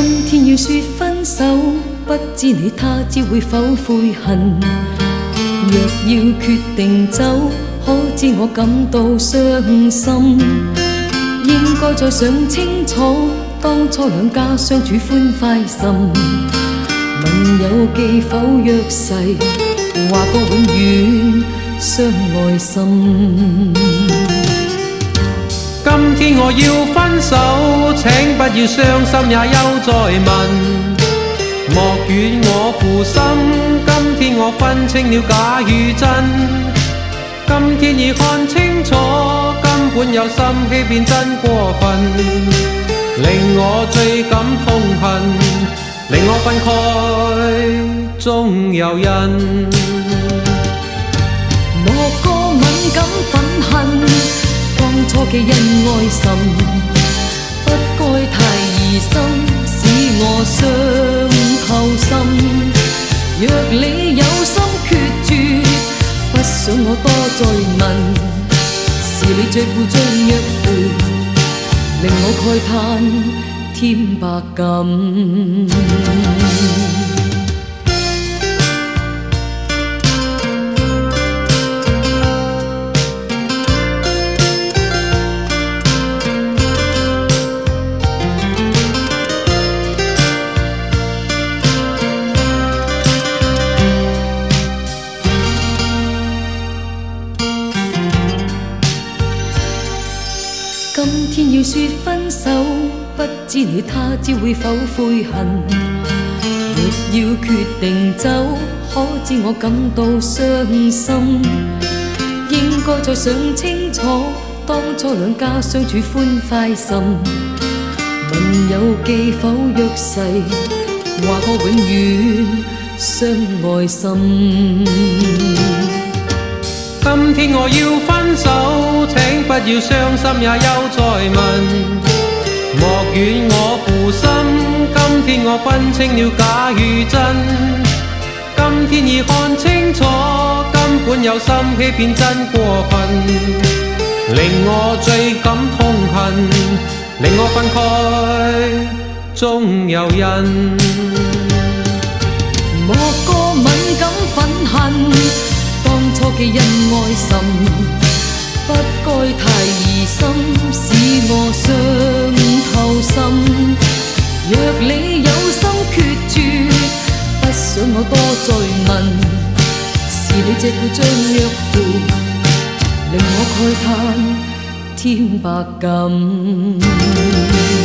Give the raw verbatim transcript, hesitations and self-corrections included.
今天要說分手，不知你他朝會否悔恨。若要決定走，可知我感到傷心。應該再想清楚，當初兩家相處歡快甚。問有記否約誓，話過永遠相愛心。 今天我要分手，請不要傷心也休再問。莫怨我負心，今天我分清了假與真。今天已看清楚，根本有心欺騙真過分，令我最感痛恨，令我憤慨終有因。 莫過敏感憤恨，當初嘅恩愛深，不該太疑心，使我傷透心。若你有心決絕，不想我多再問，是你最故將約負，令我慨嘆添百感。今天要說分手，不知你他朝會否悔恨。若要決定走，可知我感到傷心。應該再想清楚，當初兩家相處歡快甚。問有記否約誓，話過永遠相愛心。 今天我要分手，請不要傷心也休再問。莫怨我負心，今天我分清了假與真。今天已看清楚，根本有心欺騙真過分，令我最感痛恨，令我憤慨終有因。 莫過敏感憤恨，當初嘅恩愛深，不該太疑心，使我傷透心。若你有心決絕，不想我多再問，是你這故將約負，令我慨嘆添百感。